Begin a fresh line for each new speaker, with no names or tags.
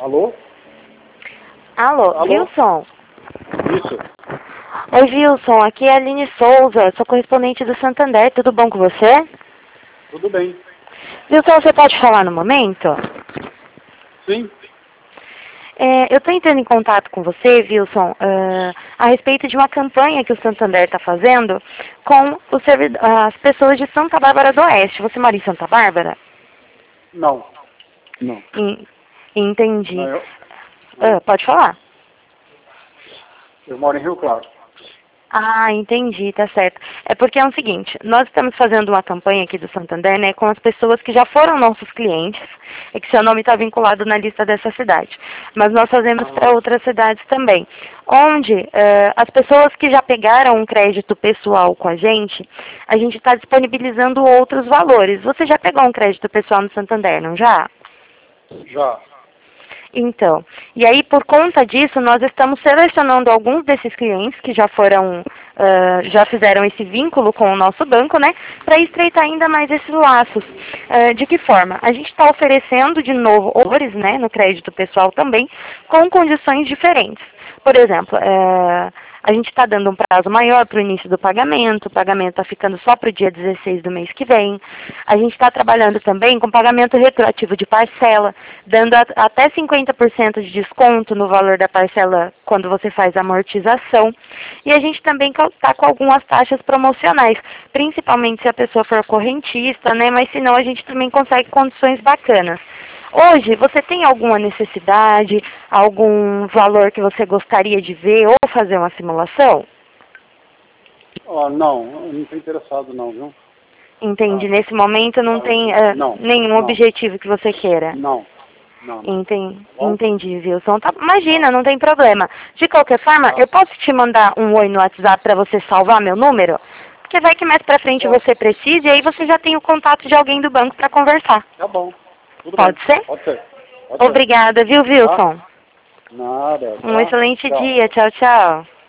Alô?
Alô,
Alô?
Wilson?
Isso.
Oi, Wilson, aqui é a Aline Souza, sou correspondente do Santander, tudo bom com você?
Tudo bem.
Wilson, você pode falar no momento?
Sim.
Eu estou entrando em contato com você, Wilson, a respeito de uma campanha que o Santander está fazendo com as pessoas de Santa Bárbara do Oeste. Você mora em Santa Bárbara?
Não. Não.
Entendi.
Não,
Pode falar.
eu moro em Rio Claro.
Ah, entendi, tá certo. É porque é o seguinte, nós estamos fazendo uma campanha aqui do Santander, né, com as pessoas que já foram nossos clientes, e que seu nome está vinculado na lista dessa cidade. Mas nós fazemos para outras cidades também, onde as pessoas que já pegaram um crédito pessoal com a gente está disponibilizando outros valores. Você já pegou um crédito pessoal no Santander, não já?
Já.
Então, e aí por conta disso, nós estamos selecionando alguns desses clientes que já foram, já fizeram esse vínculo com o nosso banco, né, para estreitar ainda mais esses laços. De que forma? A gente está oferecendo de novo valores, né, no crédito pessoal também, com condições diferentes. Por exemplo, a gente está dando um prazo maior para o início do pagamento, o pagamento está ficando só para o dia 16 do mês que vem. A gente está trabalhando também com pagamento retroativo de parcela, dando até 50% de desconto no valor da parcela quando você faz a amortização. E a gente também está com algumas taxas promocionais, principalmente se a pessoa for correntista, né? Mas se não, a gente também consegue condições bacanas. Hoje, você tem alguma necessidade, algum valor que você gostaria de ver ou fazer uma simulação?
Não, eu não estou interessado não, viu?
Entendi. Nesse momento não tem nenhum objetivo que você queira.
Não.
Entendi, Wilson. Tá, imagina, não tem problema. De qualquer forma, eu posso te mandar um oi no WhatsApp para você salvar meu número? Porque vai que mais pra frente você precise e aí você já tem o contato de alguém do banco para conversar.
Tá bom. Tudo
Pode
bem.
ser?
Pode ser.
Obrigada, viu, Wilson?
Nada.
Um excelente dia. Tchau, tchau.